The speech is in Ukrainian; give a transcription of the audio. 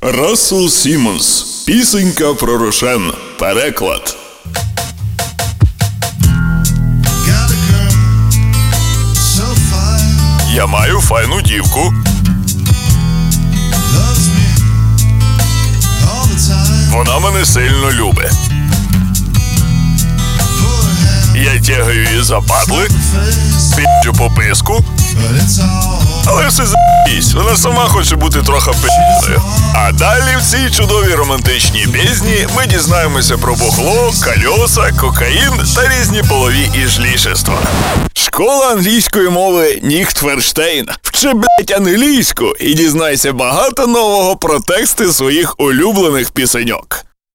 Рассел Сіммонс. Пісенька про Рошен. Переклад. Я маю файну дівку. Вона мене сильно любить. Я тягаю її за падли, піджу по писку. Але все за***сь, вона сама хоче бути трохи пи***ною. А далі в цій чудовій романтичній пісні ми дізнаємося про бухло, кольоса, кокаїн та різні полові іжлішества. Школа англійської мови Ніхтферштейн. Вчи, блять, англійську і дізнайся багато нового про тексти своїх улюблених пісеньок.